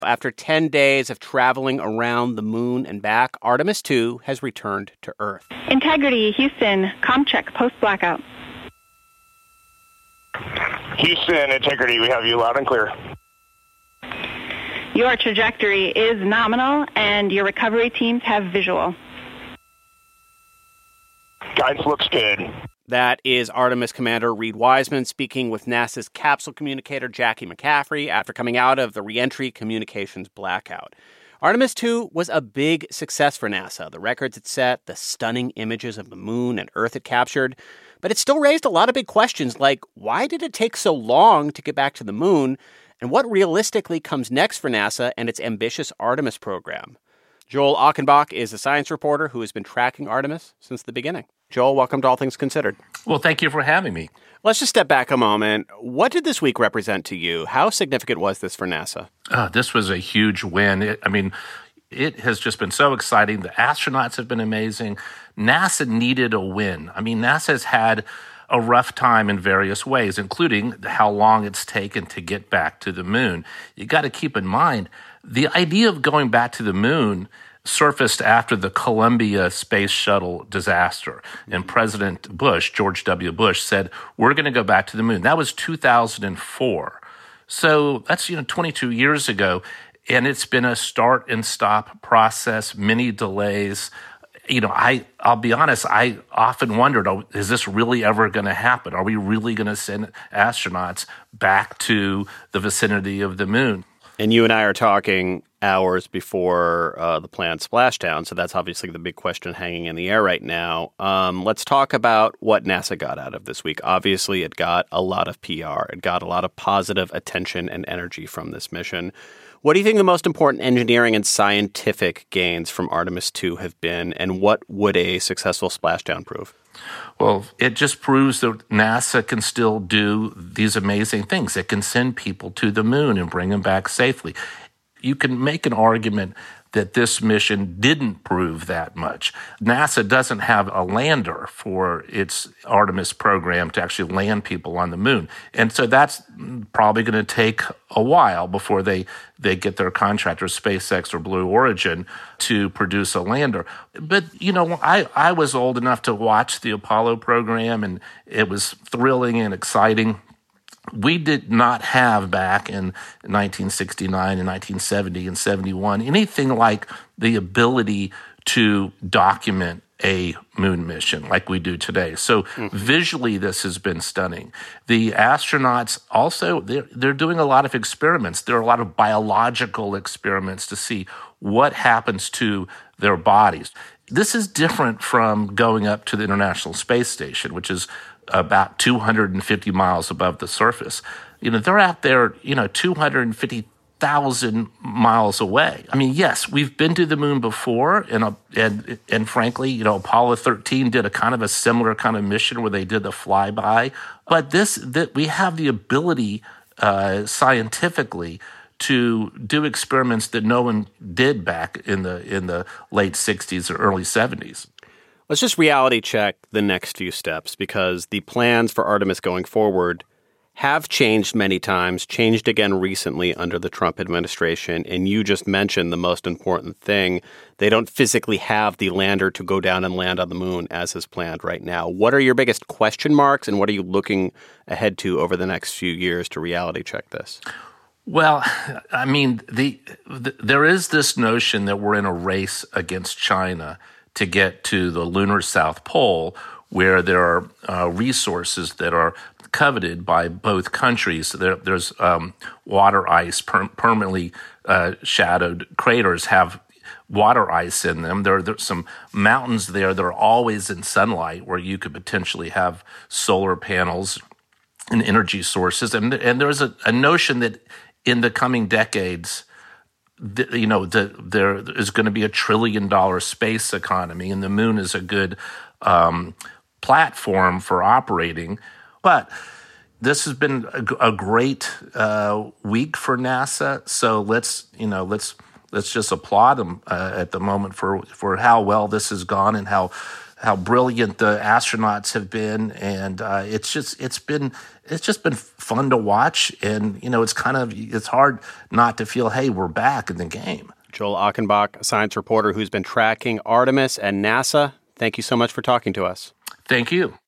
After 10 days of traveling around the moon and back, Artemis II has returned to Earth. Integrity, Houston, ComCheck, post-blackout. Houston, Integrity, we have you loud and clear. Your trajectory is nominal, and your recovery teams have visual. Guidance looks good. That is Artemis Commander Reed Wiseman speaking with NASA's capsule communicator Jackie McCaffrey after coming out of the reentry communications blackout. Artemis II was a big success for NASA. The records it set, the stunning images of the moon and Earth it captured. But it still raised a lot of big questions like, why did it take so long to get back to the moon? And what realistically comes next for NASA and its ambitious Artemis program? Joel Achenbach is a science reporter who has been tracking Artemis since the beginning. Joel, welcome to All Things Considered. Well, thank you for having me. Let's just step back a moment. What did this week represent to you? How significant was this for NASA? This was a huge win. It has just been so exciting. The astronauts have been amazing. NASA needed a win. NASA has had a rough time in various ways, including how long it's taken to get back to the moon. You got to keep in mind, the idea of going back to the moon surfaced after the Columbia Space Shuttle disaster. And President Bush, George W. Bush, said, we're going to go back to the moon. That was 2004. So that's 22 years ago. And it's been a start and stop process, many delays. I'll be honest, I often wondered, is this really ever going to happen? Are we really going to send astronauts back to the vicinity of the moon? And you and I are talking hours before the planned splashdown, so that's obviously the big question hanging in the air right now. Let's talk about what NASA got out of this week. Obviously, it got a lot of PR. It got a lot of positive attention and energy from this mission. What do you think the most important engineering and scientific gains from Artemis II have been, and what would a successful splashdown prove? Well, it just proves that NASA can still do these amazing things. It can send people to the moon and bring them back safely. You can make an argument that this mission didn't prove that much. NASA doesn't have a lander for its Artemis program to actually land people on the moon. And so that's probably going to take a while before they get their contractors, SpaceX or Blue Origin, to produce a lander. But, I was old enough to watch the Apollo program, and it was thrilling and exciting. We did not have back in 1969 and 1970 and 71 anything like the ability to document a moon mission like we do today. So visually, this has been stunning. The astronauts also, they're doing a lot of experiments. There are a lot of biological experiments to see what happens to their bodies. This is different from going up to the International Space Station, which is about 250 miles above the surface. They're out there, 250,000 miles away. Yes, we've been to the moon before, and frankly, Apollo 13 did a kind of a similar kind of mission where they did the flyby. But we have the ability scientifically to do experiments that no one did back in the late 60s or early 70s. Let's just reality check the next few steps, because the plans for Artemis going forward have changed many times, changed again recently under the Trump administration. And you just mentioned the most important thing. They don't physically have the lander to go down and land on the moon as is planned right now. What are your biggest question marks, and what are you looking ahead to over the next few years to reality check this? Well, there is this notion that we're in a race against China to get to the lunar South Pole, where there are resources that are coveted by both countries. There's water ice, permanently shadowed craters have water ice in them. There's some mountains there that are always in sunlight, where you could potentially have solar panels and energy sources. And there's a notion that in the coming decades, there is going to be $1 trillion space economy, and the moon is a good platform for operating. But this has been a great week for NASA. So let's let's just applaud them at the moment for how well this has gone and how brilliant the astronauts have been, and it's just been fun to watch, and it's hard not to feel, hey, we're back in the game. Joel Achenbach, a science reporter who's been tracking Artemis and NASA. Thank you so much for talking to us. Thank you.